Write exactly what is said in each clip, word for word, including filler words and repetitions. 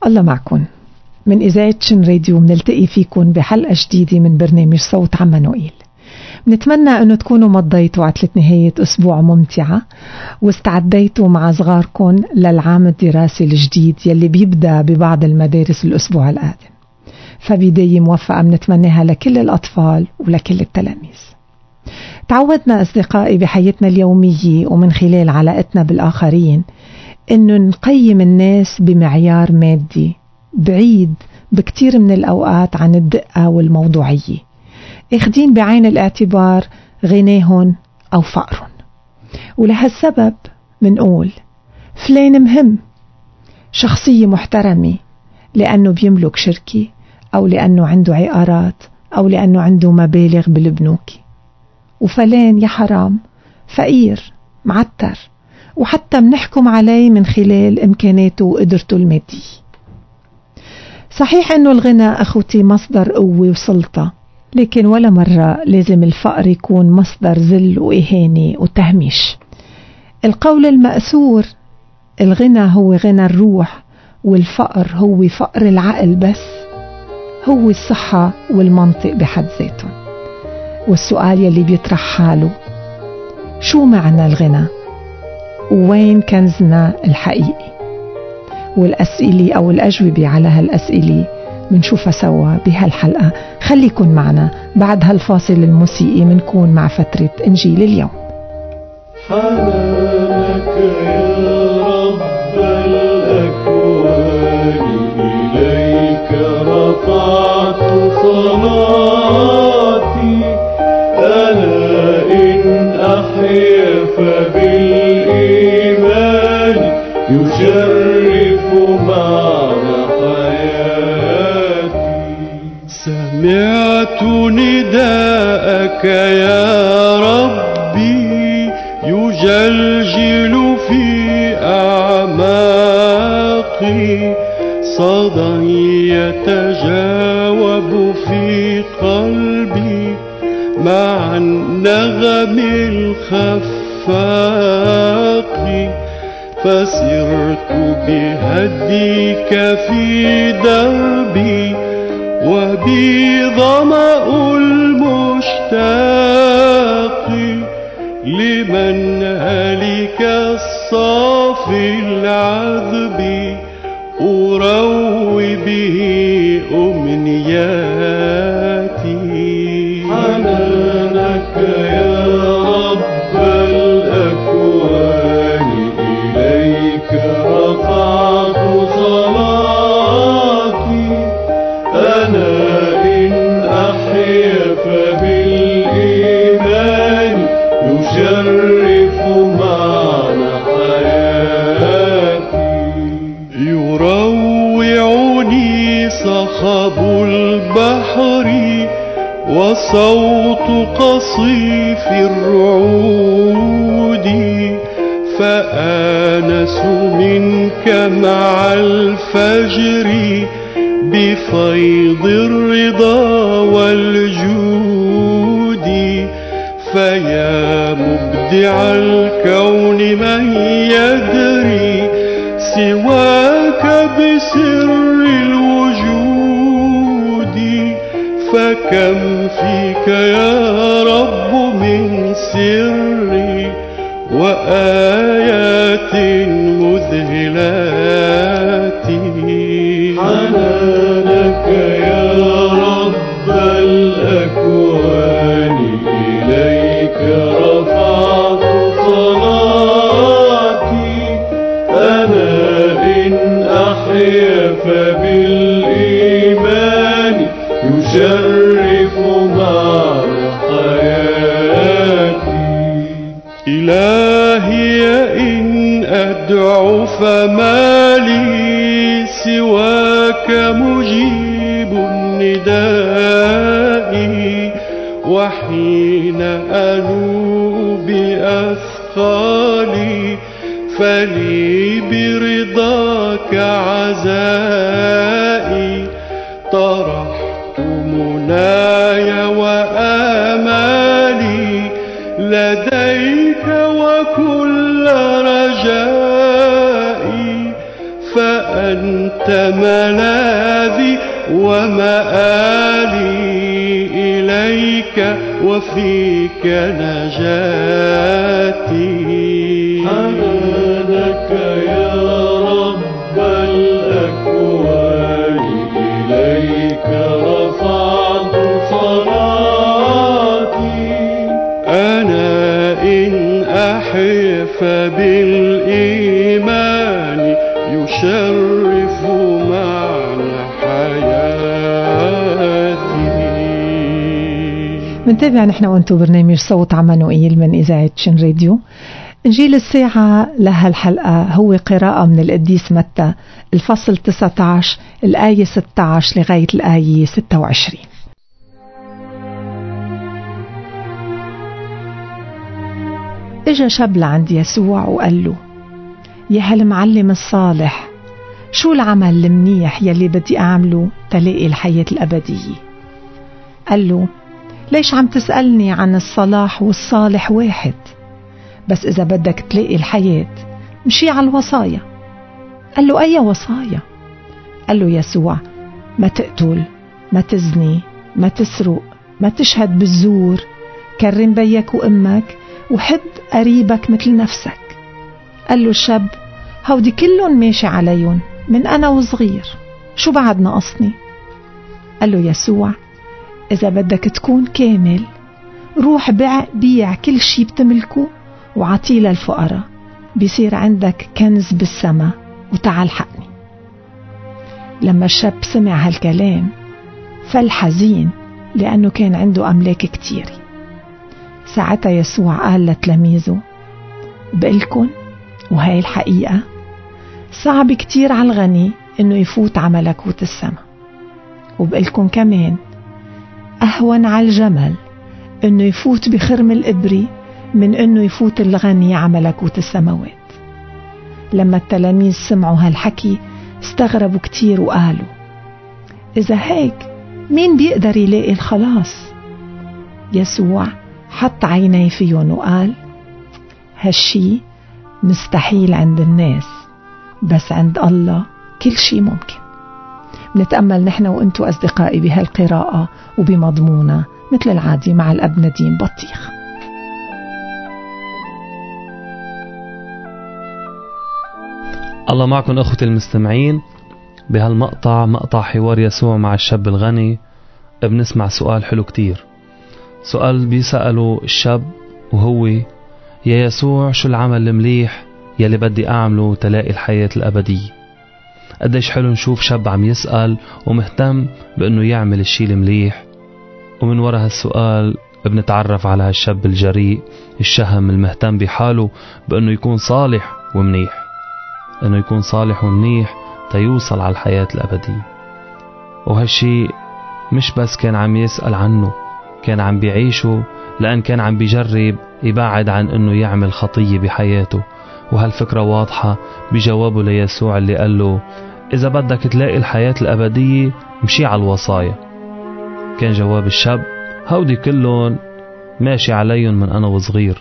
الله معكم. من إذاعة شن راديو منلتقي فيكم بحلقة جديدة من برنامج صوت عمانوئيل. بنتمنى أنه تكونوا مضيتوا عطلة نهاية أسبوع ممتعة واستعديتوا مع صغاركم للعام الدراسي الجديد يلي بيبدأ ببعض المدارس الأسبوع القادم. فبداية موفقة بنتمناها لكل الأطفال ولكل التلاميذ. تعودنا أصدقائي بحياتنا اليومية ومن خلال علاقتنا بالآخرين إنه نقيم الناس بمعيار مادي بعيد بكتير من الأوقات عن الدقة والموضوعية، اخدين بعين الاعتبار غناهن أو فقرن. ولهالسبب منقول فلان مهم، شخصية محترمة لأنه بيملك شركة أو لأنه عنده عقارات أو لأنه عنده مبالغ بالبنوك. وفلان يا حرام فقير معتر، وحتى منحكم عليه من خلال إمكاناته وقدرته المادية. صحيح أنه الغنى أخوتي مصدر قوة وسلطة، لكن ولا مرة لازم الفقر يكون مصدر ذل وإهانة وتهميش. القول المأثور الغنى هو غنى الروح، والفقر هو فقر العقل، بس هو الصحة والمنطق بحد ذاته. والسؤال يلي بيطرح حاله، شو معنى الغنى؟ وين كنزنا الحقيقي؟ والأسئلة أو الأجوبة على هالأسئلة منشوفها سوا بهالحلقة. خليكن معنا بعد هالفاصل الموسيقي منكون مع فترة إنجيل اليوم. حنانك يا رب الأكوان، إليك رفعت صلاتي. أنا إن أحيا فبالإيمان يشرف معنى حياتي. سمعت نداءك يا ربي يجلجل في أعماقي، صدى يتجاوب في قلبي مع النغم الخفاق. فسرت بهديك في دربي وبي ظمأ المشتاق، لمن هلك الصافي العذب أروي به أمنياتي. حنانك يا رب الأكوان، إليك رفعت صلاتي. أنا إن أحيا فبالإيمان يشرف معنى حياتي. يروعني صخب البحر وصوت قصيف الرعود، فآنس منك مع الفجر بفيض الرضا والجود. فيا مبدع الكون من يدري سواك بسر الوجود. فكم فيك يا رب من سري وآيات مذهلات. حنانك يا رب الأكوان، إليك رفعت صلاتي. أنا إن أحيا فبالإيمان يشرف معنى حياتي. إلهي إن أدعو فما لي سواك مجيب النداء. وحين أنوء بأثقالي فلي برضاك عزائي. طرحت مناي وآمالي لديك وكل رجائي. فأنت ملاذي ومآلي إليك وفيك نجاتي. حمدك يا رب الأكوان، إليك رفعت صلاتي. أنا إن أحيا فبالإيمان يشرف معنى حياتي. منتابع نحن وانتو برنامج صوت عمانوئيل من إذاعة شن راديو. إنجيل الساعة لهالحلقة هو قراءة من القديس متى الفصل تسعة عشر الآية ستة عشر لغاية الآية ستة وعشرين. إجا شاب لعند يسوع وقال له: يا هالمعلم الصالح، شو العمل المنيح يلي بدي أعمله تلاقي الحياة الأبدية؟ قال له: ليش عم تسألني عن الصلاح والصالح واحد؟ بس إذا بدك تلاقي الحياة مشي على الوصايا. قال له: أي وصايا؟ قال له يسوع: ما تقتل، ما تزني، ما تسرق، ما تشهد بالزور، كرم بيك وأمك، وحب قريبك مثل نفسك. قال له الشاب: هودي كلهم ماشي عليهم من أنا وصغير، شو بعد ناقصني؟ قال له يسوع: إذا بدك تكون كامل روح بيع, بيع كل شي بتملكه وعطيه للفقراء، بيصير عندك كنز بالسما، وتعال حقني. لما الشاب سمع هالكلام فل حزين لأنه كان عنده أملاك كتير. ساعتها يسوع قال لتلاميذه: بقلكن وهي الحقيقة، صعب كتير على الغني إنه يفوت على ملكوت السما، وبقلكن كمان أهون على الجمل إنه يفوت بخرم الإبري من إنه يفوت الغني على ملكوت السماوات. لما التلاميذ سمعوا هالحكي استغربوا كتير وقالوا: إذا هيك مين بيقدر يلاقي الخلاص؟ يسوع حط عيني فيهم وقال: هالشي مستحيل عند الناس، بس عند الله كل شي ممكن. نتأمل نحن وانتو أصدقائي بهالقراءة وبمضمونة مثل العادي مع الأب نديم بطيخ. الله معكم أخوتي المستمعين. بهالمقطع مقطع حوار يسوع مع الشاب الغني بنسمع سؤال حلو كتير. سؤال بيسأله الشاب وهو: يا يسوع، شو العمل المليح يلي بدي أعمله تلاقي الحياة الأبدية؟ قديش حلو نشوف شاب عم يسأل ومهتم بأنه يعمل الشي المليح. ومن وراء هالسؤال بنتعرف على هالشاب الجريء الشهم المهتم بحاله بأنه يكون صالح ومنيح، أنه يكون صالح ومنيح تيوصل على الحياة الأبدية. وهالشي مش بس كان عم يسأل عنه، كان عم بيعيشه، لأن كان عم بيجرب يبعد عن أنه يعمل خطية بحياته. وهالفكرة واضحة بجوابه ليسوع اللي قال له: إذا بدك تلاقي الحياة الأبدية مشي على الوصايا. كان جواب الشاب: هودي كلهم ماشي عليهم من أنا وصغير.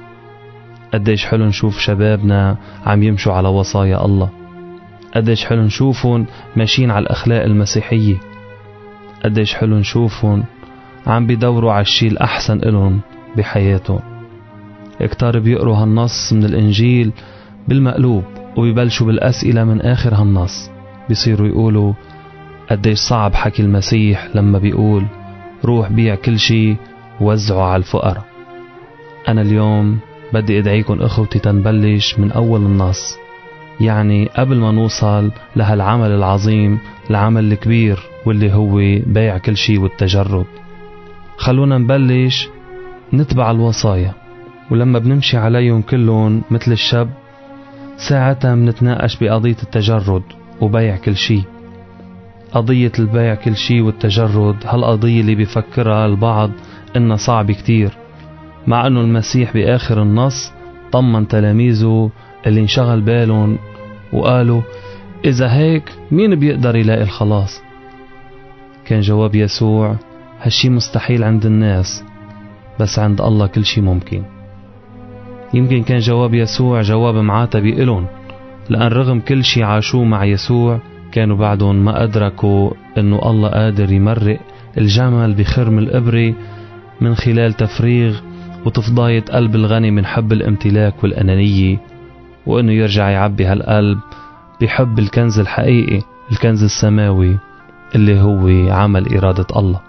قديش حلو نشوف شبابنا عم يمشوا على وصايا الله. قديش حلو نشوفهم ماشيين على الأخلاق المسيحية. قديش حلو نشوفهم عم بيدوروا على الشيء الأحسن إلهم بحياتهم. اكتار بيقروا هالنص من الإنجيل بالمقلوب وبيبلشوا بالأسئلة من آخر هالنص. بيصيروا يقولوا: قديش صعب حكي المسيح لما بيقول روح بيع كل شيء ووزعه على الفقراء. أنا اليوم بدي أدعيكم أخوتي تنبلش من أول النص، يعني قبل ما نوصل لهالعمل العظيم، العمل الكبير واللي هو بيع كل شيء والتجرد. خلونا نبلش نتبع الوصايا، ولما بنمشي عليهم كلهم مثل الشاب ساعتها بنتناقش بقضية التجرد وبيع كل شيء. قضية البيع كل شيء والتجرد هالقضية اللي بيفكرها البعض إنها صعب كتير، مع أنه المسيح بآخر النص طمن تلاميذه اللي انشغل بالهم وقالوا: إذا هيك مين بيقدر يلاقي الخلاص؟ كان جواب يسوع: هالشي مستحيل عند الناس، بس عند الله كل شي ممكن. يمكن كان جواب يسوع جواب معاتب إلهم، لأن رغم كل شي عاشوه مع يسوع كانوا بعدهم ما أدركوا أنه الله قادر يمرق الجمل بخرم الإبرة من خلال تفريغ وتفضاية قلب الغني من حب الامتلاك والأنانية، وأنه يرجع يعبي هالقلب بحب الكنز الحقيقي، الكنز السماوي اللي هو عمل إرادة الله.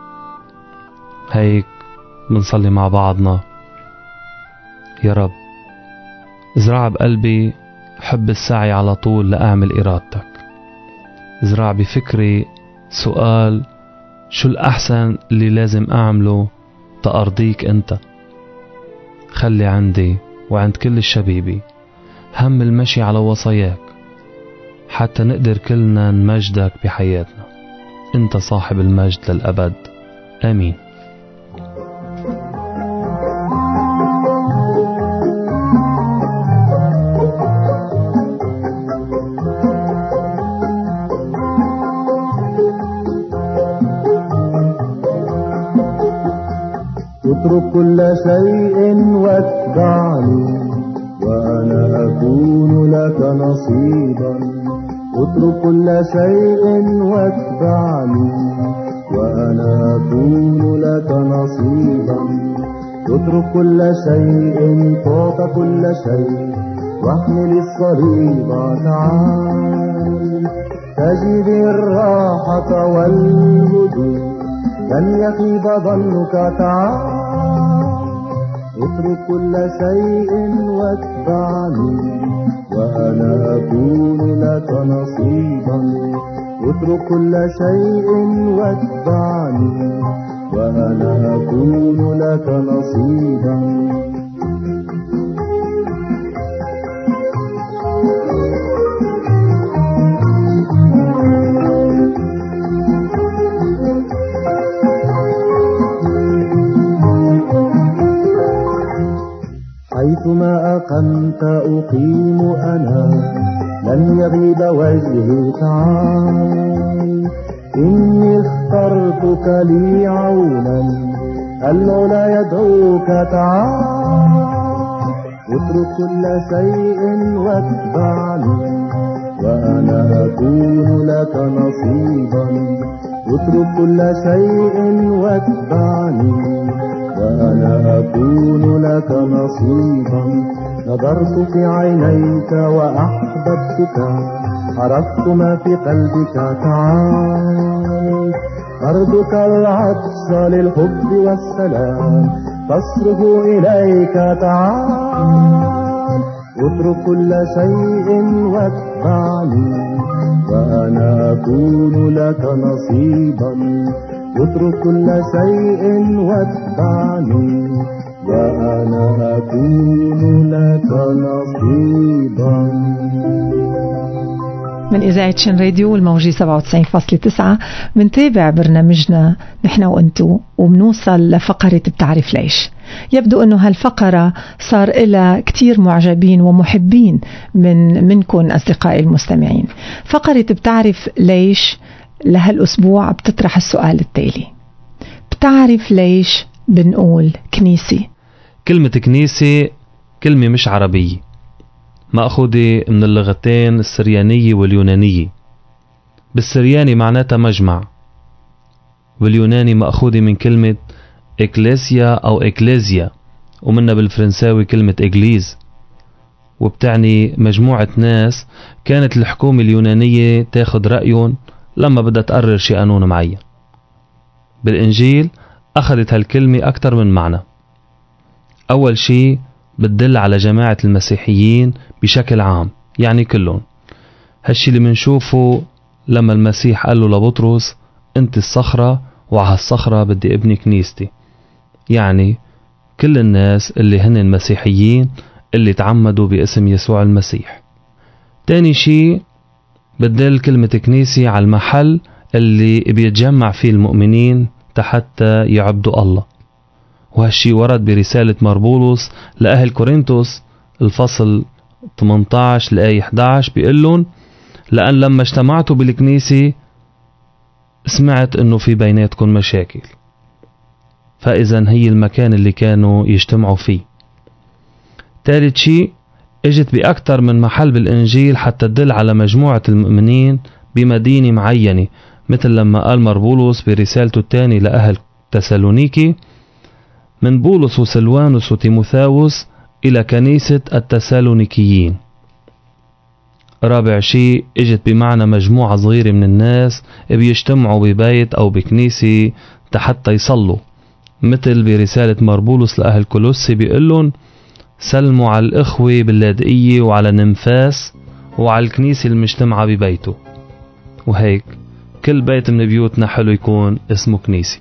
هيك بنصلي مع بعضنا: يا رب ازرع بقلبي حب السعي على طول لأعمل إرادتك. ازرع بفكري سؤال: شو الأحسن اللي لازم أعمله تأرضيك أنت. خلي عندي وعند كل الشبيبي هم المشي على وصاياك حتى نقدر كلنا نمجدك بحياتنا. أنت صاحب المجد للأبد، آمين. اترك كل شيء واتبعني وأنا أكون لك نصيبا. اترك كل شيء واتبعني وأنا أكون لك نصيبا. اترك كل شيء تعطى كل شيء واحمل الصليب. تعال تجد الراحة والهدوء لن يخيب ظنك. تعال اترك كل شيء واتبعني وأنا أكون لك نصيبا. اترك كل شيء واتبعني وأنا أكون لك نصيبا. حيثما أقمت أقيم أنا لن يغيب وجهي. تعال إني اخترتك لي عونا العلا يدعوك. تعال اترك كل شيء واتبعني وأنا أكون لك نصيبا. اترك كل شيء واتبعني وأنا أكون لك نصيبا. نظرت في عينيك وأحببتك، عرفت ما في قلبك. تعال أرضك العطش للحب والسلام تصرف إليك. تعال اترك كل شيء واتبعني وأنا أكون لك نصيبا. اترك كل شيء واتبعني وأنا أكون لك نصيبا. من إذاعة شن راديو والموجي سبعة وتسعين فاصلة تسعة منتابع برنامجنا نحن وأنتو، ومنوصل لفقرة بتعرف ليش. يبدو أنه هالفقرة صار إلها كتير معجبين ومحبين من منكم أصدقائي المستمعين. فقرة بتعرف ليش لهالأسبوع بتطرح السؤال التالي: بتعرف ليش بنقول كنيسة؟ كلمة كنيسة كلمة مش عربية، مأخوذة من اللغتين السريانية واليونانية. بالسرياني معناتها مجمع، واليوناني مأخوذة من كلمة إكليسيا أو إكليزيا، ومنها بالفرنساوي كلمة إغليز، وبتعني مجموعة ناس كانت الحكومة اليونانية تاخد رأيهم لما بدها تقرر شي قانون معين. بالإنجيل أخذت هالكلمة أكتر من معنى. أول شي بتدل على جماعة المسيحيين بشكل عام، يعني كلهم. هالشي اللي منشوفه لما المسيح قال له لبطرس: أنت الصخرة وعلى الصخرة بدي ابني كنيستي، يعني كل الناس اللي هن مسيحيين اللي تعمدوا باسم يسوع المسيح. تاني شي بتدل كلمة كنيسة على المحل اللي بيتجمع فيه المؤمنين حتى يعبدوا الله، وهالشي ورد برسالة مربولس لأهل كورنثوس الفصل ثمانية عشر لآية إحدى عشر، بيقولون: لأن لما اجتمعتوا بالكنيسة سمعت انه في بيناتكم مشاكل. فإذا هي المكان اللي كانوا يجتمعوا فيه. ثالث شيء اجت بأكثر من محل بالإنجيل حتى تدل على مجموعة المؤمنين بمدينة معينة، مثل لما قال مربولوس برسالته الثانية لأهل تسالونيكي: من بولس وسلوانوس وتيموثاوس إلى كنيسة التسالونيكيين. رابع شيء اجت بمعنى مجموعة صغيرة من الناس بيجتمعوا ببيت أو بكنيسة حتى يصلوا، مثل برسالة مربولوس لأهل كولوسي بيقولون: سلموا على الإخوة باللاذقية وعلى نمفاس وعلى الكنيسة المجتمعة ببيته. وهيك كل بيت من بيوتنا حلو يكون اسمه كنيسة.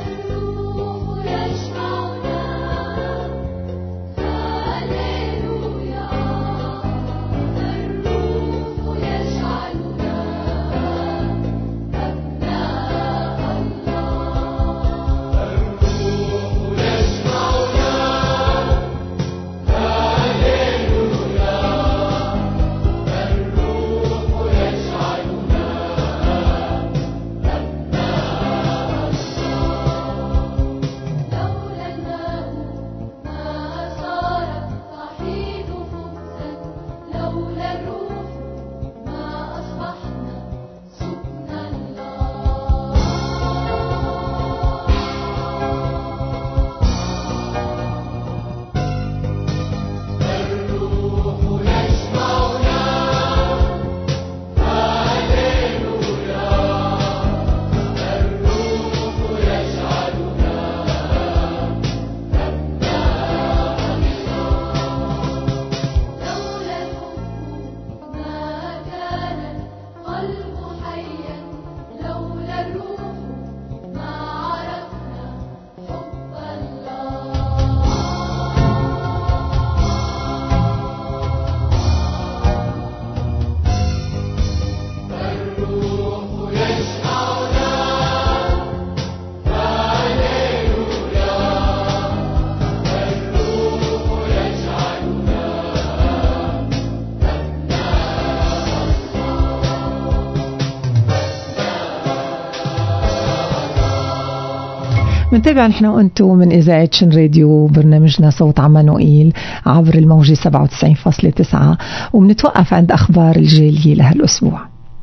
منتابع نحن وانتو من إذاعة شن راديو برنامجنا صوت عمانوئيل عبر الموجة سبعة وتسعين فاصلة تسعة، ومنتوقف عند أخبار الجالية لهالأسبوع.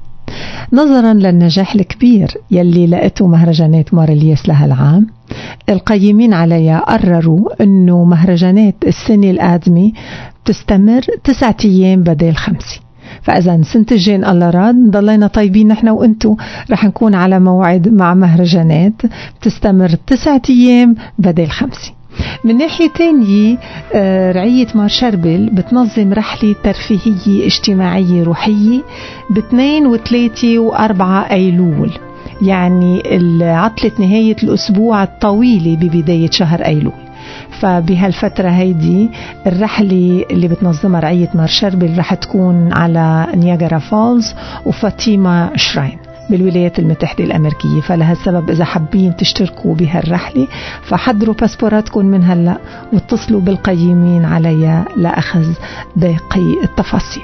نظرا للنجاح الكبير يلي لقيته مهرجانات مارلياس لهالعام، القيمين عليها قرروا أنه مهرجانات السنة القادمة بتستمر تسعة أيام بدل خمسة. فإذا سنة الجين الله راد ضلينا طيبين نحن وانتو رح نكون على موعد مع مهرجانات بتستمر تسعة أيام بدل خمسة. من ناحية تانية رعية مار شربل بتنظم رحلة ترفيهية اجتماعية روحية باثنين وثلاثة وأربعة أيلول، يعني عطلة نهاية الأسبوع الطويلة ببداية شهر أيلول. فبهالفترة هيدي الرحلة اللي بتنظمها رعية مار شربل رح تكون على نياجرا فالز وفاطمة شراين بالولايات المتحدة الأمريكية. فلهالسبب إذا حابين تشتركوا بهالرحلة فحضروا باسبوراتكم من هلأ واتصلوا بالقيمين عليها لأخذ باقي التفاصيل.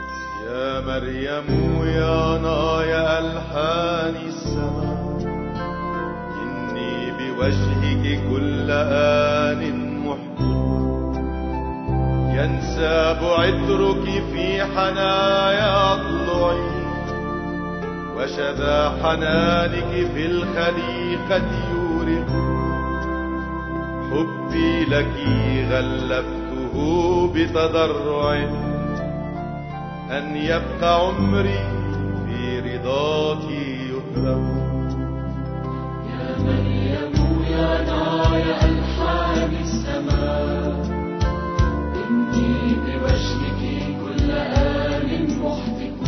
يا مريم يا نايا ألحان السماء، إني بوجهك كل آن محبوب، ينساب عطرك في حنايا أضلعي، وشذا حنانك في الخليقة يورق. حبي لك غلفته بتضرع، أن يبقى عمري في رضاك يهرب. يا مريم يا نايا ألحان السماء، إني بوجهك كل آن محتك،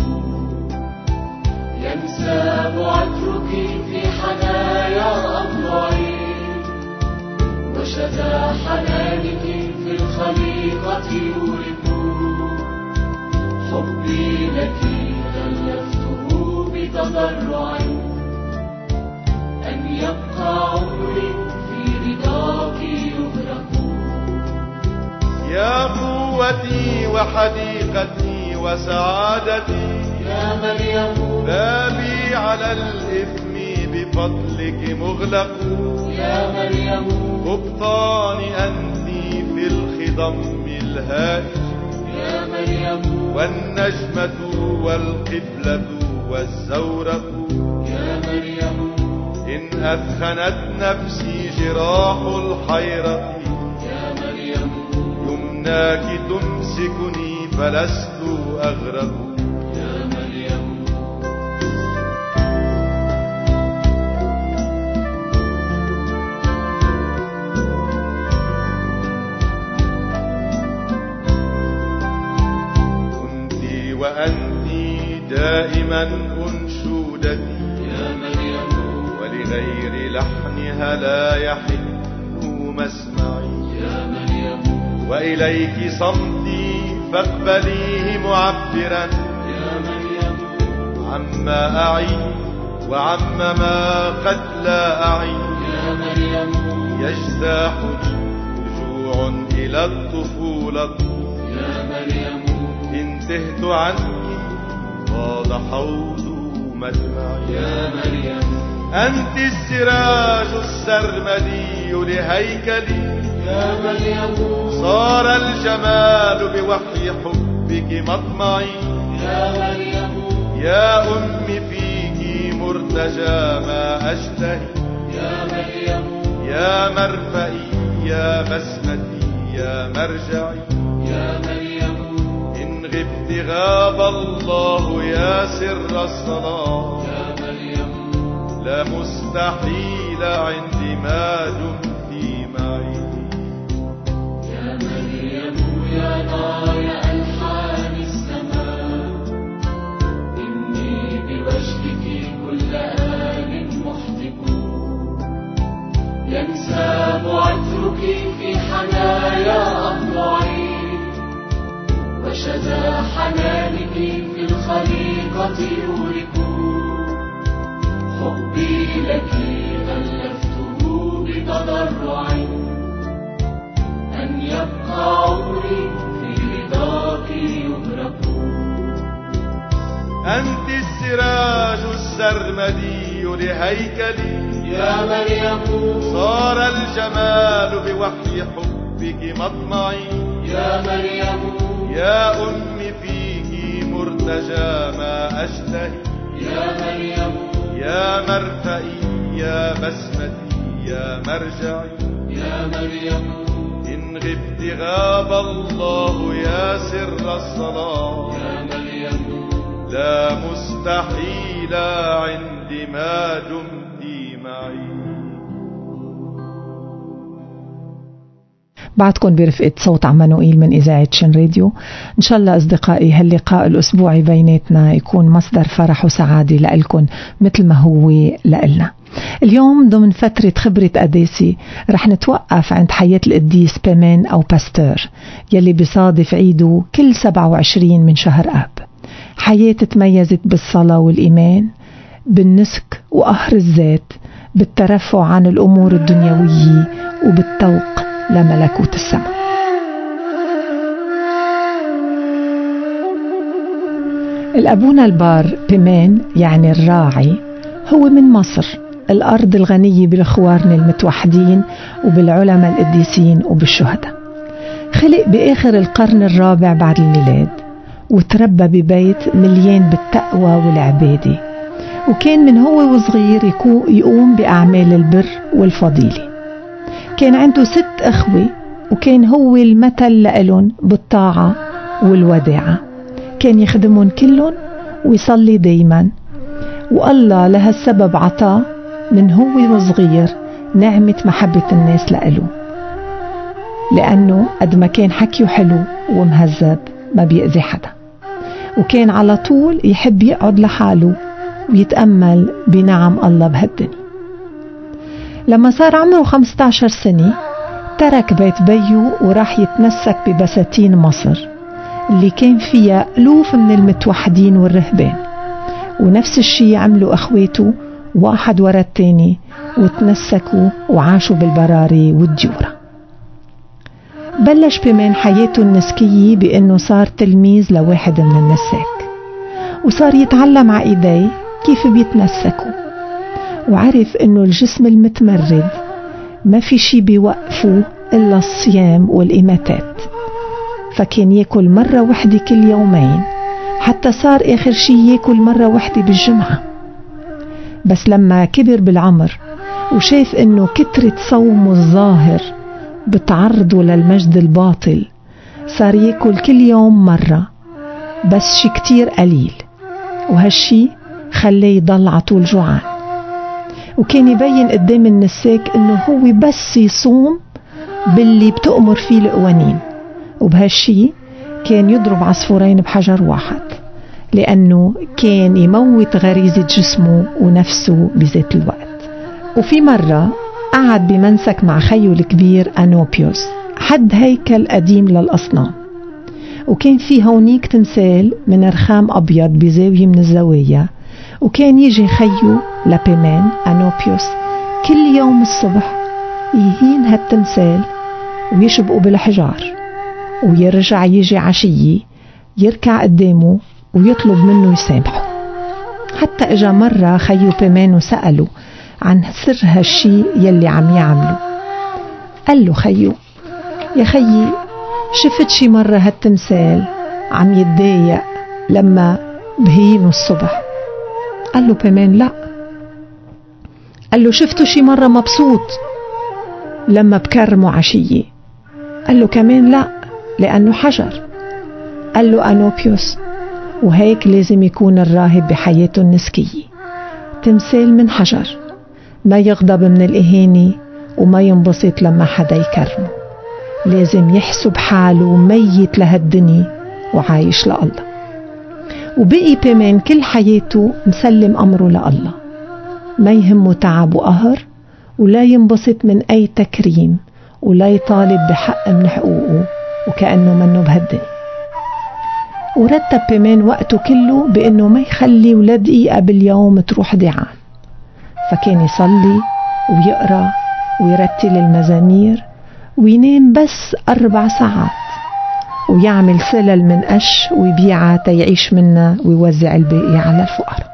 ينساب عطرك في حنايا أضلعي، وشذا حنانك في الخليقة يورق. حبي لك غلفته بتضرع، أن يبقى عمري في رضاك يغرق. يا قوتي وحديقتي وسعادتي، يا مريم بابي على الإثم بفضلك مغلق. يا مريم قبطان أنت في الخضم الهائج، يا مريم والنجمة والقبلة والزورق يا مريم إن أثخنت نفسي جراح الحيرة يا مريم يمناك تمسكني فلست أغرق يا مريم كنت وأنت دائما أنشودتي يا مريم ولغير لحنها لا يحل مسمعي يا مريم وإليك صمتي فاقبليه معبرا يا مريم عما أعي وعما قد لا أعي يا مريم يجتاحني رجوع إلى الطفولة يا مريم إن تهت عنك فاض حوض مدمعي يا مريم أنت السراج السرمدي لهيكلي يا مريم صار الجمال بوحي حبك مطمعي يا مريم يا أمي فيك مرتجى ما أشتهي يا مريم يا مرفئي يا بسمتي يا مرجعي يا مريم إن غبت غاب الله يا سر الصلاة يا مريم لا مستحيل عندي ما دمت معي يا مريم يا نار ألحان السماء إني بوجهك كل آن محتك ينساب عطرك في حنايا أضلعي وشذا حنانك في الخليقة يورك حبي لك غلفته بتضرع أن يبقى عمري في رضاك يغرق أنت السراج السرمدي لهيكلي يا مريم صار الجمال بوحي حبك مطمعي يا مريم يا أمي فيك مرتجى ما أشتهي يا مريم يا مرفئي يا بسمتي يا مرجعي يا مريم إن غبت غاب الله يا سر الصلاة يا مريم لا مستحيل عندي ما دمت معي. بعدكم برفقة صوت عمانوئيل من إذاعة شن راديو. إن شاء الله أصدقائي هاللقاء الأسبوعي بيناتنا يكون مصدر فرح وسعادة لألكن مثل ما هو لألنا. اليوم ضمن فترة خبرة قداسي رح نتوقف عند حياة القديس بيمين أو باستور يلي بصادف عيده كل سبعة وعشرين من شهر آب. حياة تميزت بالصلاة والإيمان، بالنسك وقهر الذات، بالترفع عن الأمور الدنيوية وبالتوق لملكوت السماء. الأبونا البار بيمين يعني الراعي هو من مصر، الأرض الغنية بالأخوارن المتوحدين وبالعلماء القديسين وبالشهداء. خلق بآخر القرن الرابع بعد الميلاد وتربى ببيت مليان بالتقوى والعبادة، وكان من هو وصغير يقوم بأعمال البر والفضيلة. كان عنده ست أخوة وكان هو المثل لهم بالطاعة والوداعة. كان يخدمهم كلهم ويصلي دايما، والله لهالسبب عطاه من هو وصغير نعمة محبة الناس لإله، لأنه قد ما كان حكيه حلو ومهذب ما بيأذي حدا، وكان على طول يحب يقعد لحاله ويتأمل بنعم الله بهالدنيا. لما صار عمره خمسة عشر سنة ترك بيت بيو وراح يتمسك ببساتين مصر اللي كان فيها ألوف من المتوحدين والرهبان، ونفس الشي عملوا أخواته واحد ورا التاني وتمسكوا وعاشوا بالبراري والديورة. بلش بمن حياته النسكية بأنه صار تلميذ لواحد من النساك، وصار يتعلم على إيديه كيف بيتمسكوا، وعرف أنه الجسم المتمرد ما في شي بيوقفه إلا الصيام والإماتات. فكان يأكل مرة واحدة كل يومين، حتى صار آخر شي يأكل مرة واحدة بالجمعة. بس لما كبر بالعمر وشاف إنه كترة صومه الظاهر بتعرضه للمجد الباطل، صار يأكل كل يوم مرة، بس شي كتير قليل، وهالشي خليه يضل عطول جوعان. وكان يبين قدام النساك إنه هو بس يصوم باللي بتأمر فيه القوانين، وبهالشي كان يضرب عصفورين بحجر واحد، لأنه كان يموت غريزة جسمه ونفسه بذات الوقت. وفي مرة قعد بمنسك مع خيه الكبير أنوبيوس حد هيكل قديم للأصنام، وكان في هونيك تمثال من رخام أبيض بزاوية من الزوايا، وكان يجي خيه لبيمان أنوبيوس كل يوم الصبح يهين هالتمثال ويشبقه بالحجار، ويرجع يجي عشية يركع قدامه ويطلب منه يسامحه. حتى اجا مرة خيو بيمان وسأله عن سر هالشي يلي عم يعمله. قال له خيو: يا خيي، شفت شي مرة هالتمثال عم يتضايق لما بهينه الصبح؟ قال له بيمان: لا. قال له: شفتوا شي مرة مبسوط لما بكرموا عشية؟ قال له كمان لا، لأنه حجر. قال له أنوبيوس: وهيك لازم يكون الراهب بحياته النسكية، تمثال من حجر، ما يغضب من الإهانة وما ينبسط لما حدا يكرمه، لازم يحسب حاله ميت لهالدنيا وعايش لله. وبقي بيمان كل حياته مسلم أمره لله، ما يهمه تعب وقهر، ولا ينبسط من أي تكريم، ولا يطالب بحق من حقوقه وكأنه منه بهالدنيا. ورتب بيمان وقته كله بأنه ما يخلي ولا دقيقة باليوم تروح ضيعان، فكان يصلي ويقرأ ويرتل المزامير وينام بس أربع ساعات، ويعمل سلل من قش ويبيعها تيعيش منها ويوزع الباقي على الفقراء.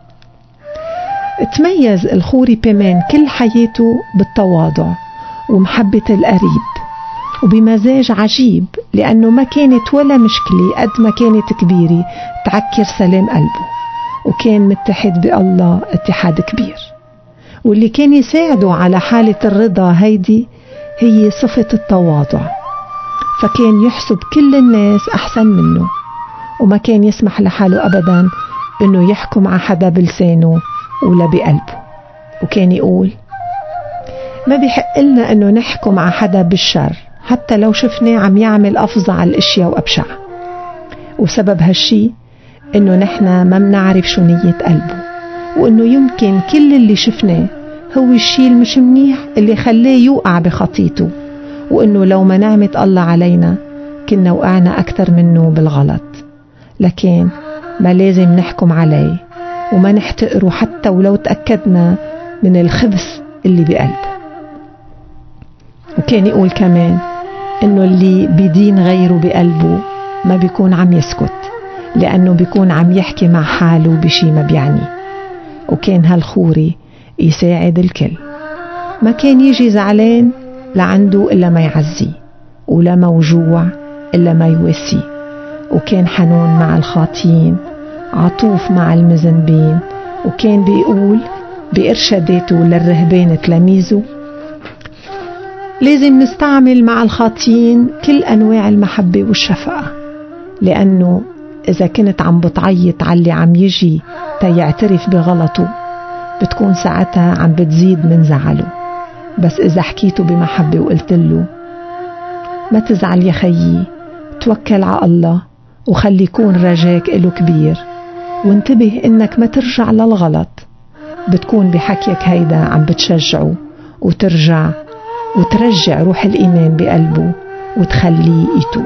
تميز الخوري بيمان كل حياته بالتواضع ومحبة القريب وبمزاج عجيب، لأنه ما كانت ولا مشكلة قد ما كانت كبيرة تعكر سلام قلبه، وكان متحد بالله اتحاد كبير. واللي كان يساعده على حالة الرضا هيدي هي صفة التواضع، فكان يحسب كل الناس أحسن منه، وما كان يسمح لحاله أبدا إنه يحكم على حدا بلسانه ولا بقلبه. وكان يقول: ما بيحق لنا إنه نحكم على حدا بالشر حتى لو شفناه عم يعمل أفظع الأشياء وأبشع، وسبب هالشي إنه نحنا ما منعرف شو نية قلبه، وإنه يمكن كل اللي شفناه هو الشي المش منيح اللي خلاه يوقع بخطيته، وإنه لو ما نعمت الله علينا كنا وقعنا أكتر منه بالغلط، لكن ما لازم نحكم عليه وما نحتقره حتى ولو تأكدنا من الخبث اللي بقلبه. وكان يقول كمان إنه اللي بيدين غيره بقلبه ما بيكون عم يسكت، لأنه بيكون عم يحكي مع حاله بشي ما بيعنيه. وكان هالخوري يساعد الكل، ما كان يجي زعلان لعنده إلا ما يعزيه، ولا موجوع إلا ما يواسيه، وكان حنون مع الخاطين، عطوف مع المذنبين. وكان بيقول بإرشاداته للرهبان تلاميذه: لازم نستعمل مع الخاطين كل أنواع المحبة والشفقة، لأنه إذا كنت عم بتعيط على اللي عم يجي تيعترف بغلطه بتكون ساعتها عم بتزيد من زعله. بس إذا حكيته بمحبة وقلت له: ما تزعل يا خيي، توكل على الله وخلي يكون رجاك إله كبير، وانتبه إنك ما ترجع للغلط، بتكون بحكيك هيدا عم بتشجعه وترجع وترجع روح الإيمان بقلبه وتخليه يتوب.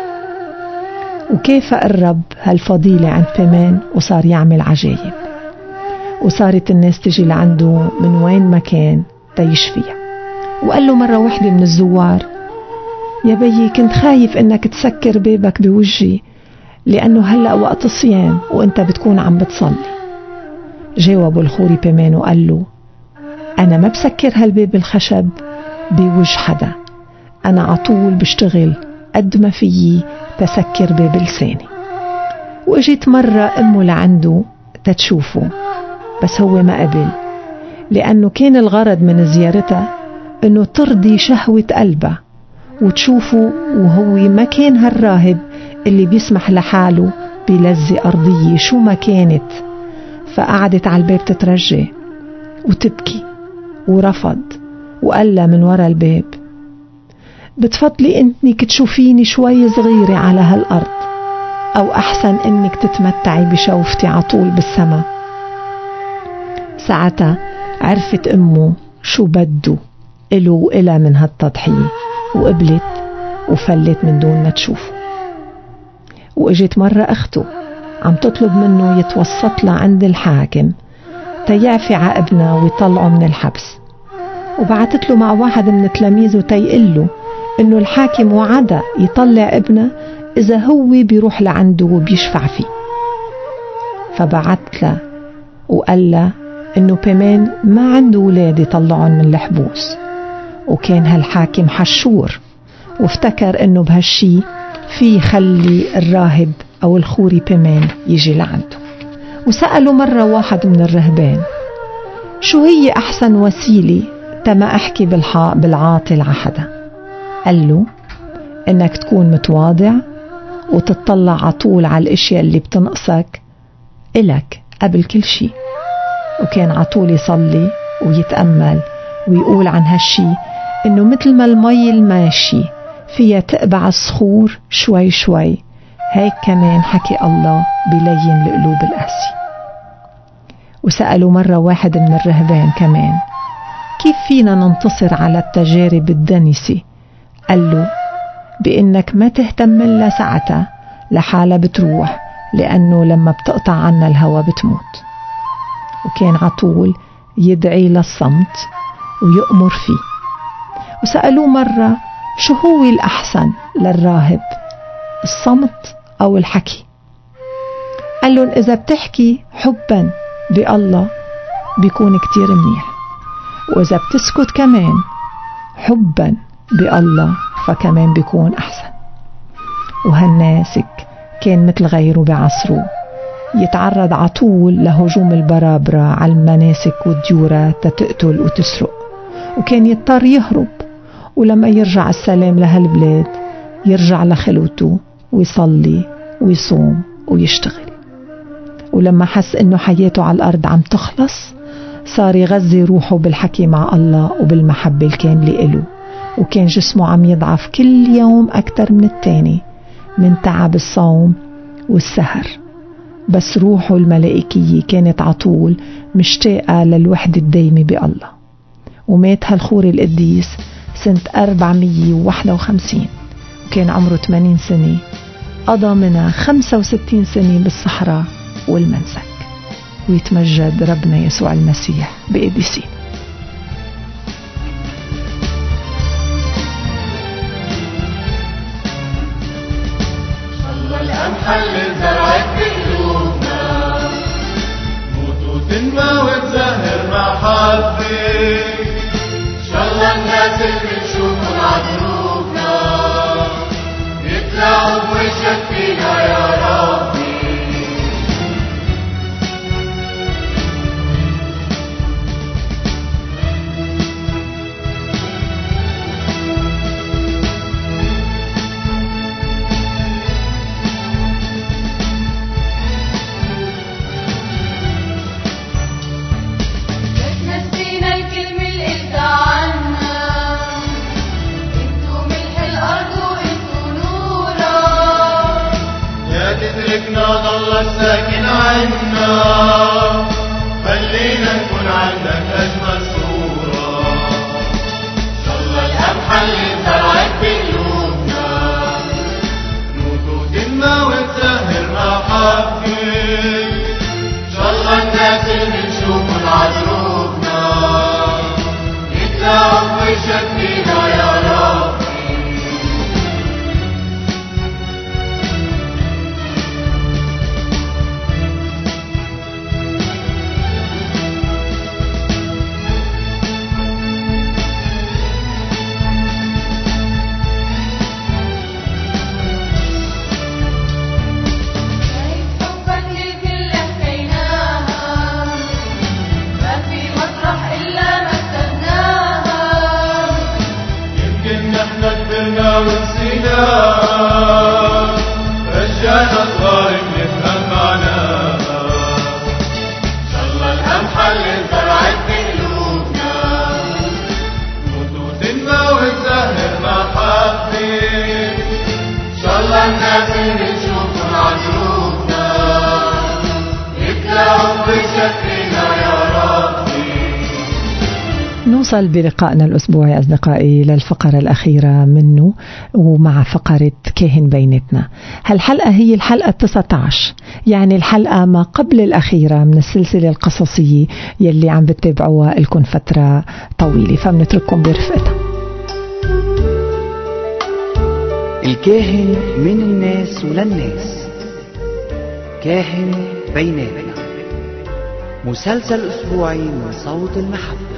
وكافأ الرب هالفضيلة عند بيمان وصار يعمل عجائب، وصارت الناس تجي لعنده من وين ما كان تيشفيها. وقال له مرة واحدة من الزوار: يا بيي، كنت خايف انك تسكر بابك بوجهي لأنه هلأ وقت الصيام وانت بتكون عم بتصلي. جاوب الخوري بيمان وقال له: أنا ما بسكر هالباب الخشب بوجه حدا، أنا عطول بشتغل قد ما فيي تسكر باب لساني. واجيت مرة أمه لعنده تتشوفه، بس هو ما قبل، لأنه كان الغرض من زيارتها أنه ترضي شهوة قلبها وتشوفه، وهو ما كان هالراهب اللي بيسمح لحاله بلذة أرضية شو ما كانت. فقعدت على الباب تترجى وتبكي، ورفض وقال لها من وراء الباب: بتفضلي انك تشوفيني شوي صغيرة على هالأرض، أو أحسن انك تتمتعي بشوفتي عطول بالسما. ساعتها عرفت أمه شو بده إله وإلها من هالتضحية، وقبلت وفلت من دون ما تشوفه. وإجت مرة أخته عم تطلب منه يتوسط لها عند الحاكم تيعفي ع ابنها ويطلعه من الحبس، وبعتت له مع واحد من تلاميذه تيقل له إنه الحاكم وعدا يطلع ابنه إذا هو بيروح لعنده وبيشفع فيه. فبعت له وقال له إنه بيمين ما عنده ولاد يطلعون من الحبوس، وكان هالحاكم حشور وافتكر إنه بهالشي في خلي الراهب أو الخوري بيمين يجي لعنده. وسأله مرة واحد من الرهبان: شو هي أحسن وسيلة تما أحكي بالعاطل عحدا؟ قال له: إنك تكون متواضع وتطلع عطول على الاشياء اللي بتنقصك إلك قبل كل شيء. وكان عطول يصلي ويتأمل ويقول عن هالشي إنه مثل ما المي الماشي فيها تقبع الصخور شوي شوي، هيك كمان حكي الله بلين لقلوب القاسي. وسألوا مرة واحد من الرهبان كمان: كيف فينا ننتصر على التجارب الدنسة؟ قال له: بإنك ما تهتم لها ساعتها لحالها بتروح، لأنه لما بتقطع عنا الهوى بتموت. وكان عطول يدعي للصمت ويؤمر فيه. وسألوه مرة: شو هو الأحسن للراهب، الصمت أو الحكي؟ قال لهم: إذا بتحكي حبا بالله بيكون كتير منيح، وإذا بتسكت كمان حبا بالله فكمان بيكون أحسن. وهالناسك كان مثل غيره بعصره يتعرض عطول لهجوم البرابرة على المناسك والديورة تتقتل وتسرق، وكان يضطر يهرب. ولما يرجع السلام لهالبلاد يرجع لخلوته ويصلي ويصوم ويشتغل. ولما حس انه حياته على الارض عم تخلص صار يغذي روحه بالحكي مع الله وبالمحبة الكاملة إله. وكان جسمه عم يضعف كل يوم أكتر من التاني من تعب الصوم والسهر، بس روحه الملائكية كانت عطول مشتاقة للوحدة الدايمة بالله. ومات هالخوري القديس سنة أربعمية وواحد وخمسين وكان عمره ثمانين سنة، قضى منها خمسة وستين سنة بالصحراء والمنسك. ويتمجد ربنا يسوع المسيح بقديسين. الله القمح اللي زرعت بقلوبنا موت وتنمى وتزهر محبة، إن شاء الله الناس اللي بنشوفهم عدروبنا يطلعوا بوجهك فينا يا ربي. ضل الساكن عنا خلينا نكون عندك أجمل صورة. إن شاء الله القمح اللي زرعت بقلوبنا موت وتنمى وتزهر محبة، إن شاء الله الناس اللي بنشوفهم عدروبنا يطلعوا بوجهك فينا يا رب. نوصل بلقائنا الأسبوعي أصدقائي للفقرة الأخيرة منه، ومع فقرة كاهن بينتنا. هالحلقة هي الحلقة تسعة عشر، يعني الحلقة ما قبل الأخيرة من السلسلة القصصية يلي عم بتتابعوها لكم فترة طويلة، فبنترككم برفقتها. الكاهن من الناس وللناس، كاهن بيناتنا، مسلسل أسبوعي من صوت المحبة.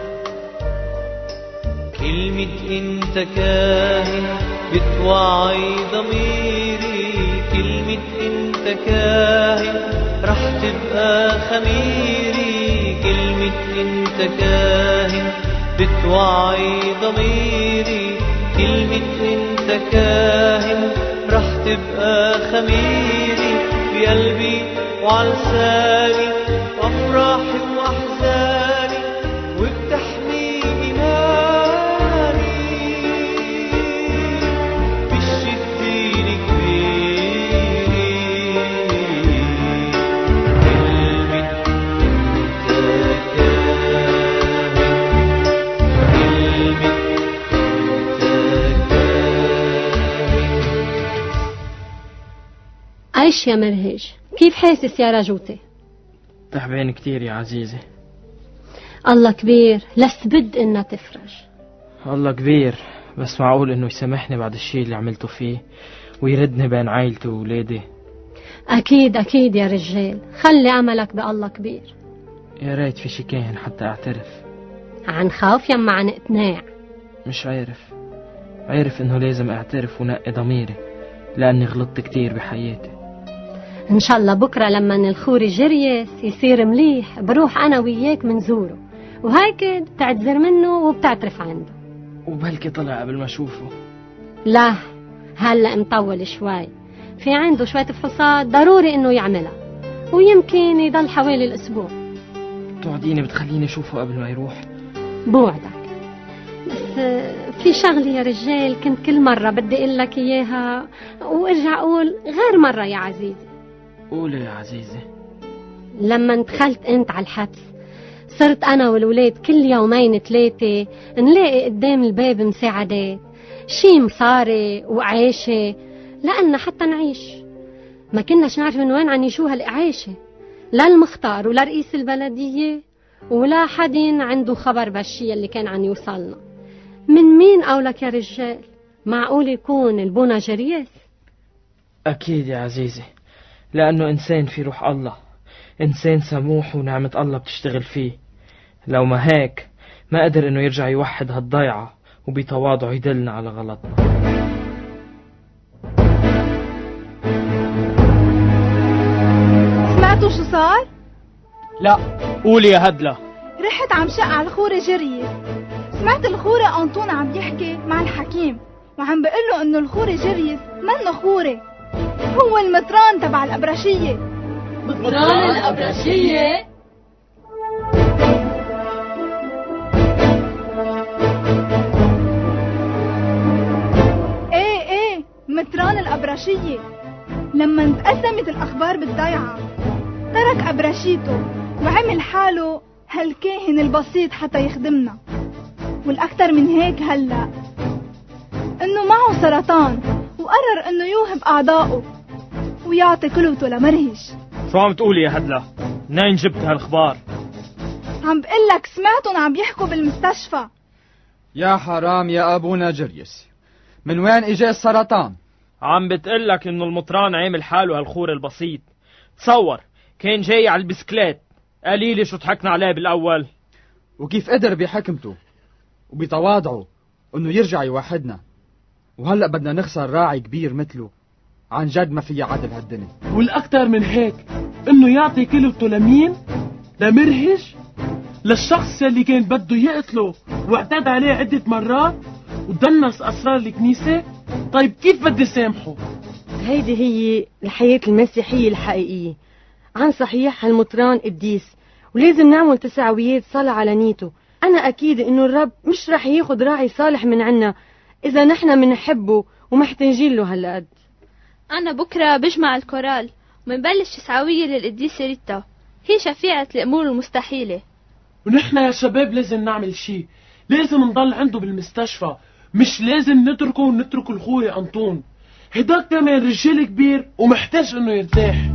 كلمة انت كاهن بتوعي ضميري، كلمة انت كاهن رح تبقى خميري، كلمة انت كاهن بتوعي ضميري، كلمة انت كاهن رح تبقى خميري، بقلبي وعلساني أفراحي وأحزاني، وبتحمي إيماني بالشدين كبيري. كلمة انت كاهن، كلمة انت كاهن. عيش يا مرهج، كيف حاسس يا رجوتي؟ تعبان كتير يا عزيزي. الله كبير، لست بد إنها تفرج. الله كبير، بس معقول إنه يسامحني بعد الشيء اللي عملته فيه ويردني بين عائلتي وولادي؟ أكيد أكيد يا رجال، خلي أملك بالله كبير. يا ريت في شي كاهن حتى أعترف. عن خوف يما عن اقتناع؟ مش عارف، عارف إنه لازم أعترف ونقي ضميري، لأني غلطت كتير بحياتي. إن شاء الله بكرة لما الخوري جريس يصير مليح بروح أنا وياك منزوره، وهيك بتعتذر منه وبتعترف عنده. وبلكي طلع قبل ما أشوفه. لا، هلأ مطول شوي، في عنده شوية فحوصات ضروري إنه يعملها، ويمكن يضل حوالي الأسبوع. توعديني بتخليني أشوفه قبل ما يروح؟ بوعدك، بس في شغلة يا رجال كنت كل مرة بدي أقول لك إياها وارجع أقول غير مرة يا عزيزي. قولي يا عزيزي. لما دخلت أنت على الحبس صرت أنا والولاد كل يومين ثلاثة نلاقي قدام الباب مساعدات، شي مصاري وعيشة لأن حتى نعيش. ما كناش نعرف من وين عن يشوها الإعاشة، لا المختار ولا رئيس البلدية ولا حدين عنده خبر بالشي اللي كان عن يوصلنا. من مين أولك يا رجال؟ معقول يكون البونا جريس؟ أكيد يا عزيزي، لأنه إنسان في روح الله، إنسان سموح ونعمة الله بتشتغل فيه. لو ما هيك ما قدر إنه يرجع يوحد هالضيعة وبتواضع يدلنا على غلطنا. سمعتوا شو صار؟ لا، قولي يا هدلة. رحت عم شق على الخورة جريس، سمعت الخورة أنطون عم يحكي مع الحكيم وعم بقله إنه الخورة جريس منه خورة، هو المطران تبع الأبرشية. مطران الأبرشية؟ ايه ايه مطران الأبرشية. لما انتقسمت الأخبار بالضيعة ترك أبرشيته وعمل حاله هالكاهن البسيط حتى يخدمنا. والأكثر من هيك هلأ إنه معه سرطان وقرر إنه يوهب أعضائه ويعطي كلوته لمرهج. شو عم تقولي يا هدلة؟ منين جبت هالأخبار؟ عم بقلك سمعتهم عم يحكوا بالمستشفى. يا حرام يا أبونا جريس، من وين إجا السرطان؟ عم بتقلك إنه المطران عامل حاله هالخور البسيط. تصور كان جاي على البسكليت، قليلي شو ضحكنا عليه بالأول. وكيف قدر بحكمته وبتواضعه إنه يرجع يوحدنا، وهلأ بدنا نخسر راعي كبير مثله. عن جد ما فيها عدل هالدنيا. والأكتر من هيك إنه يعطي كلمته لمين؟ لمرهج، للشخص اللي كان بده يقتله واعتدى عليه عدة مرات ودنس أسرار الكنيسة. طيب كيف بدي سامحه؟ هيدي هي الحياة المسيحية الحقيقية. عن صحيح هالمطران قديس ولازم نعمل تساويات صلاة على نيته. أنا أكيد إنه الرب مش رح ياخد راعي صالح من عنا إذا نحن منحبه ومحتاجين له هالقد. أنا بكرة بجمع الكورال ومنبلش تسعوية للقديسة ريتا، هي شفيعة الأمور المستحيلة. ونحن يا شباب لازم نعمل شي، لازم نضل عنده بالمستشفى، مش لازم نتركه ونترك الخوي أنطون. هداك كمان رجال كبير ومحتاج انه يرتاح.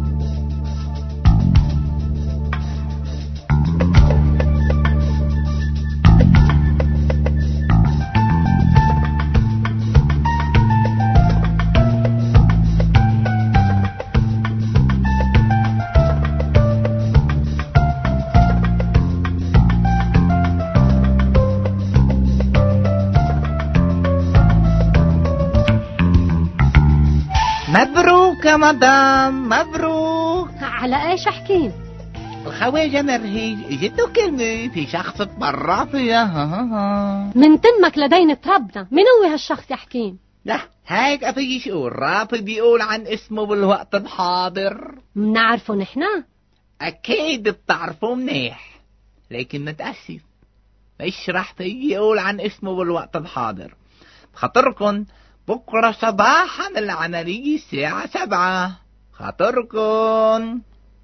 مبروك يا مدام، مبروك. على ايش حكيم؟ الخواجة مرهج اجته كلمة في شخص تبرع فيها. من تمك لدين ربنا، من هو هالشخص يا حكيم؟ لا هيك افيش يقول، رافض بيقول عن اسمه بالوقت الحاضر. منعرفه نحنا؟ اكيد بتعرفوه منيح، لكن متأسف مش رح تيجي يقول عن اسمه بالوقت الحاضر. بخاطركن بكرة صباحا العملية الساعة سبعة، خاطركن.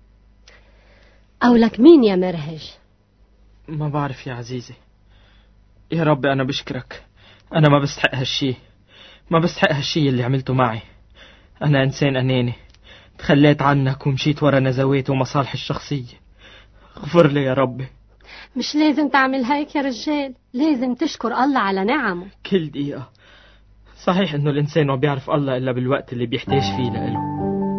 أولك مين يا مرهج؟ ما بعرف يا عزيزي. يا ربي أنا بشكرك، أنا ما بستحق هالشي، ما بستحق هالشي اللي عملته معي. أنا إنسان أناني، تخليت عنك ومشيت ورا نزوات ومصالح الشخصية. اغفر لي يا ربي. مش لازم تعمل هيك يا رجال، لازم تشكر الله على نعمه. كل دقيقة. صحيح إنه الإنسان ما بيعرف الله إلا بالوقت اللي بيحتاج فيه لإله.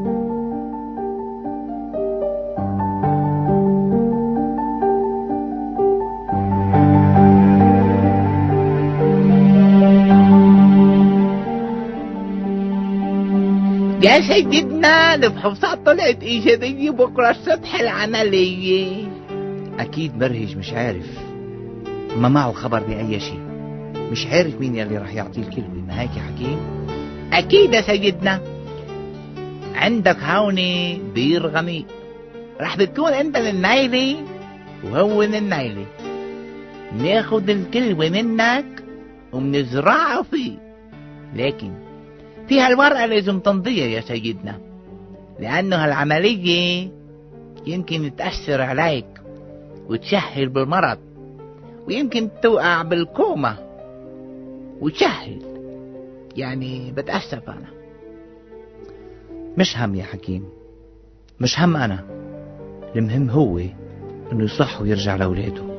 يا سيدنا الفحوصات طلعت إيجابية بكرة الصبح العملية. أكيد مرهج مش عارف، ما معه خبر بأي شيء، مش عارف مين يلي رح يعطيه الكلمة، ما هيك يا حكيم؟ أكيد يا سيدنا. عندك هوني بير غميق، رح بتكون أنت النايلي وهو النايلي. ناخد الكلمة منك ومنزرعه فيه، لكن في هالورقة لازم تمضيها يا سيدنا، لأنه هالعملية يمكن تأثر عليك وتسهل بالمرض، ويمكن توقع بالكومة وتسهل. يعني بتأسف أنا. مش هم يا حكيم، مش هم أنا، المهم هو إنه يصح ويرجع لأولاده.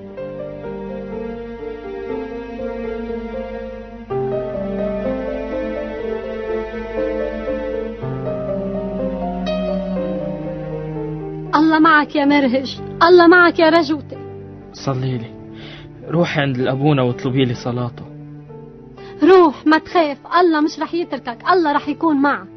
الله معك يا مرهج، الله معك يا رجوتي. صلي لي، روحي عند الأبونا واطلبي لي صلاته. روح ما تخاف، الله مش رح يتركك، الله رح يكون معك.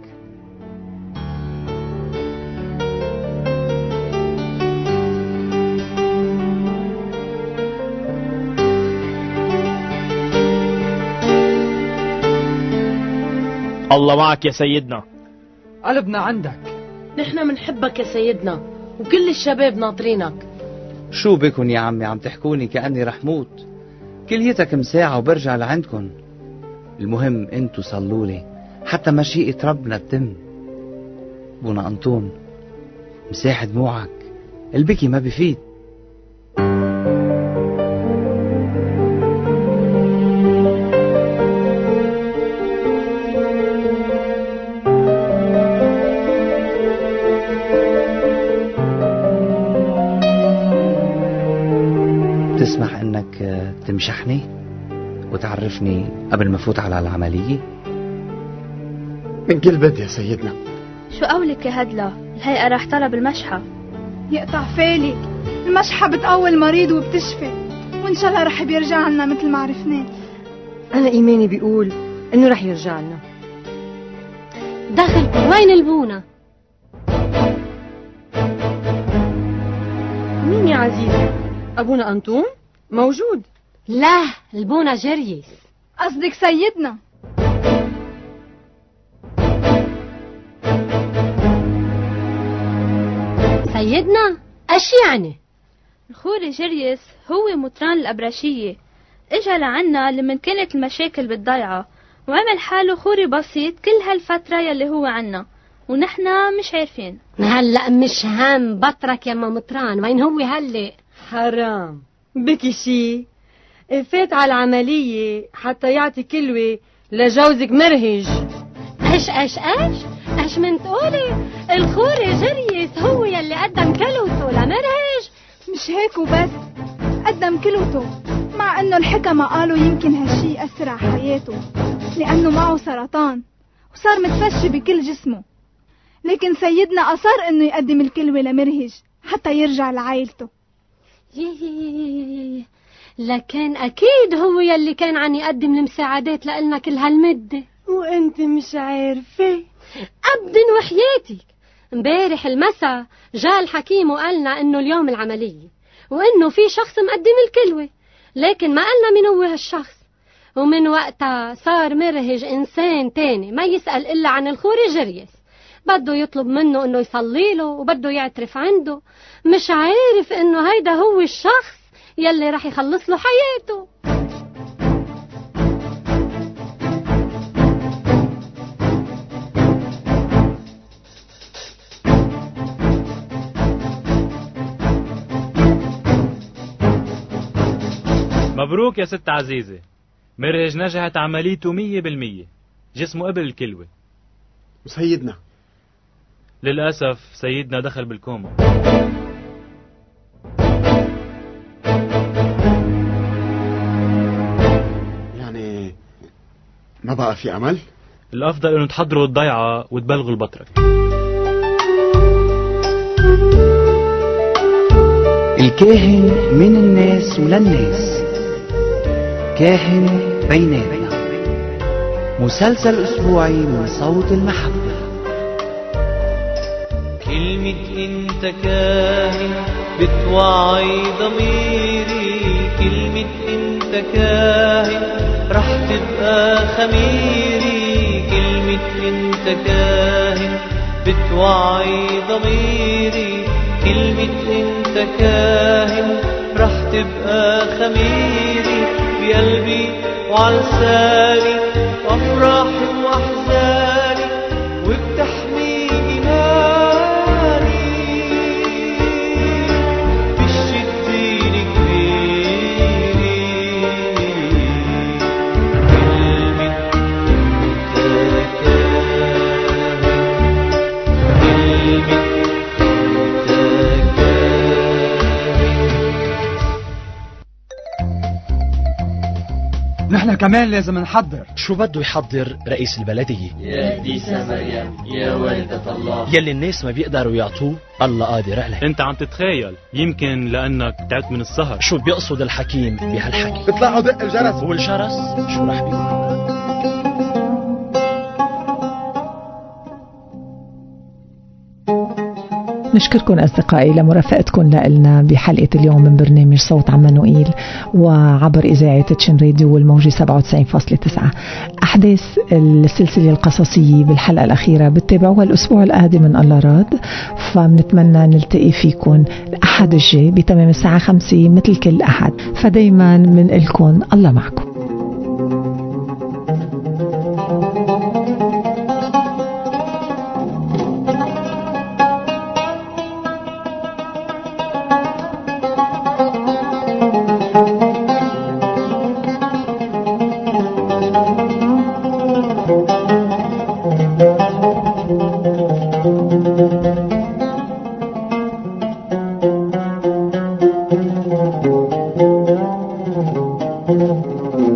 الله معك يا سيدنا. قلبنا عندك. نحن منحبك يا سيدنا، وكل الشباب ناطرينك. شو بكن يا عمي عم تحكوني كأني رح موت؟ كليتك مساعة وبرجع لعندكن. المهم انتو صلولي حتى مشيئة ربنا تتم. بونا أنطون مساح دموعك، البكي ما بفيد. تسمح انك تمشحني وتعرفني قبل ما فوت على العملية؟ من كل بد يا سيدنا. شو قولك يا هدلة؟ الهيئة راح طلب المشحة. يقطع فالك، المشحة بتقوي المريض وبتشفي، وإن شاء الله رح بيرجع لنا مثل ما عرفناه. أنا إيماني بيقول إنه رح يرجع لنا. دخلكم وين البونة؟ مين يا عزيزي؟ أبونا أنطون؟ موجود. لا، البونة جريس. قصدك سيدنا؟ سيدنا؟ ايش يعني؟ الخوري جريس هو مطران الأبرشية، اجا لعنا لمن كانت المشاكل بالضيعة، وعمل حاله خوري بسيط كل هالفترة يلي هو عنا، ونحنا مش عارفين. هلأ مش هم بطرك يا مطران، وين هو هلأ؟ حرام بكي شي فات على العملية حتى يعطي كلوة لجوزك مرهج. اش اش اش اش من تقولي الخوري جريس هو يلي قدم كلوته لمرهج؟ مش هيك وبس، قدم كلوته، مع انه الحكمة قالوا يمكن هالشي أسرع حياته لأنه معه سرطان وصار متفشي بكل جسمه، لكن سيدنا أصر انه يقدم الكلوة لمرهج حتى يرجع لعائلته. يي لكن اكيد هو يلي كان عن يقدم المساعدات لنا كل هالمدة وانت مش عارفة ابدا. وحياتك امبارح المسا جاء الحكيم وقالنا انه اليوم العملية وانه في شخص مقدم الكلوة، لكن ما قالنا من هو هالشخص. ومن وقتها صار مرهج انسان تاني ما يسأل الا عن الخوري جريس، بده يطلب منه انه يصلي له وبده يعترف عنده، مش عارف انه هيدا هو الشخص يلي رح يخلص له حياته. مبروك يا ست عزيزة، مرهج نجحت عمليته مية بالمية، جسمه قبل الكلوة. وسيدنا؟ للأسف سيدنا دخل بالكوما. يعني ما بقى في أمل؟ الأفضل إنه تحضروا الضيعة وتبلغوا البطرك. الكاهن من الناس وللناس، كاهن بيناتنا، مسلسل أسبوعي من صوت المحبة. كلمة انت كاهن بتوعي ضميري، كلمة انت كاهن رح تبقى خميري، كلمة انت كاهن بتوعي ضميري، كلمة انت كاهن رح تبقى خميري بقلبي وعلساني وافراحي واحزاني وبتحمي جناني بالشدين كبيري. كلمة انت كاهن، كلمة نحن كمان لازم نحضر. شو بده يحضر رئيس البلدية؟ يا قديسة مريم يا والدة الله، يلي الناس ما بيقدروا يعطوه الله قادر عليه. انت عم تتخيل، يمكن لانك تعبت من السهر. شو بيقصد الحكيم بهالحكي؟ اطلعوا دق الجرس. والجرس شو رح بيقول؟ نشكركم أصدقائي لمرافقتكم لنا بحلقة اليوم من برنامج صوت عمانوئيل وعبر إذاعة تشن راديو والموجة سبعة وتسعين فاصلة تسعة. أحداث السلسلة القصصية بالحلقة الأخيرة بتتابعوها الأسبوع القادم من الله راد، فبنتمنى نلتقي فيكم الأحد الجاي بتمام الساعة خمسة مثل كل أحد، فدايما منقلكم الله معكم. Thank you.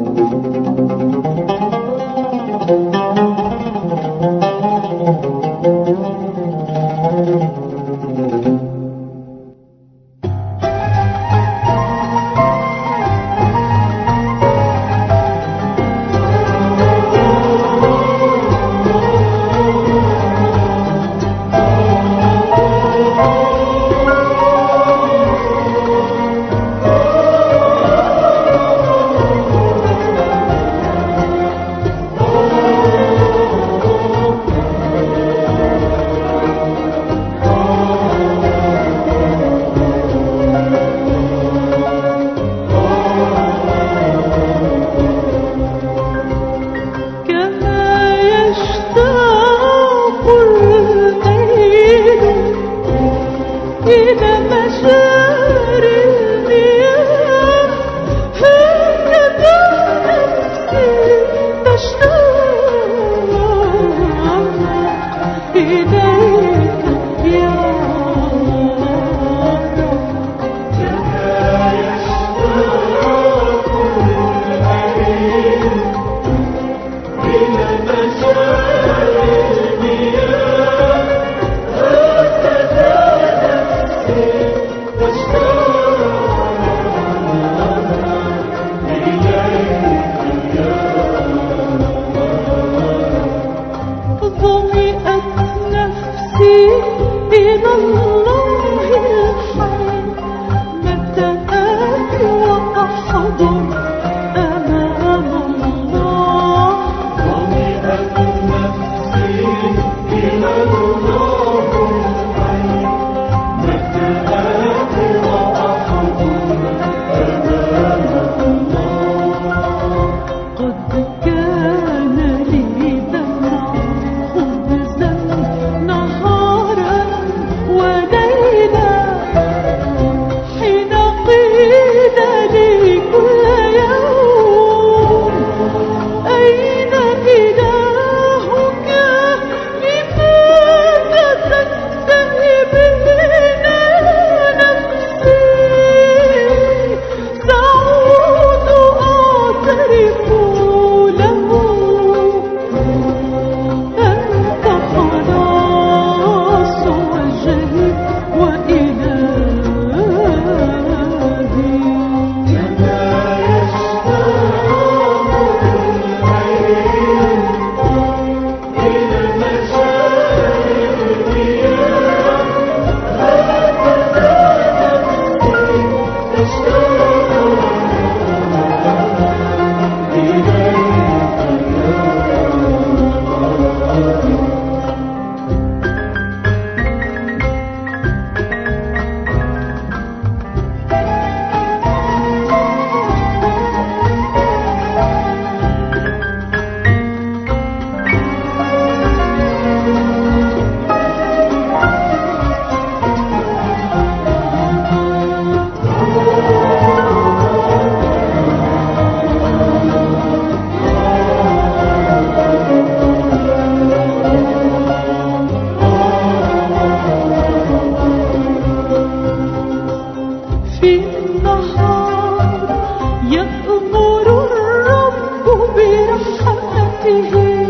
النهار يأمر الرب برحمته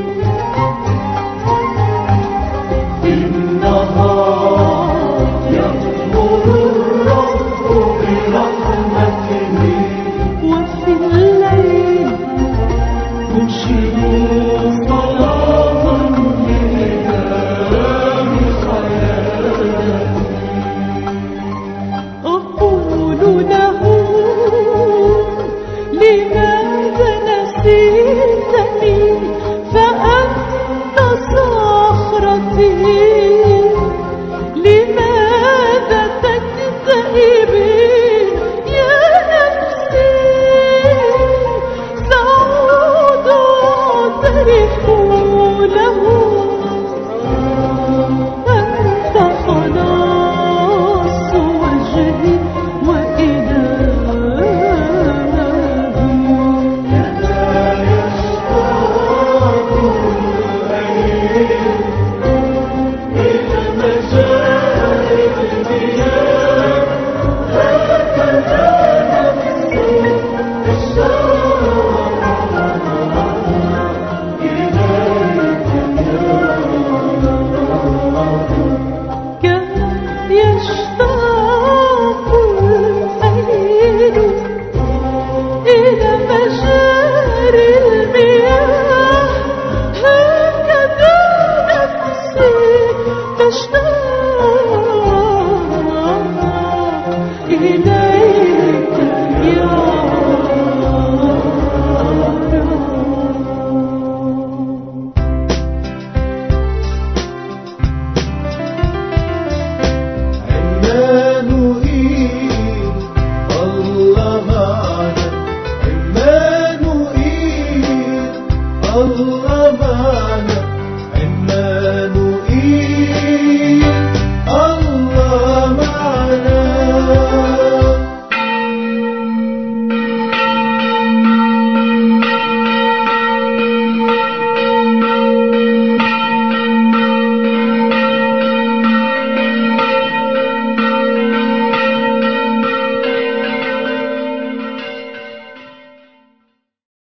في النهار يأمر الرب برحمته وفي الليل ينشد صلاة لإله حياتي أقول له لماذا نسيتني فأنت صخرتي لماذا تكتئبين يا نفسي سأعود أعترف له أنت خلاص وجهي وإلهي لا يشتاق الليل إلى مجاري المياه هكذا نفسي تشتاق إليك يا كم يشتاق الليل إلى مجاري المياه هكذا نفسي تشتاق إليك يا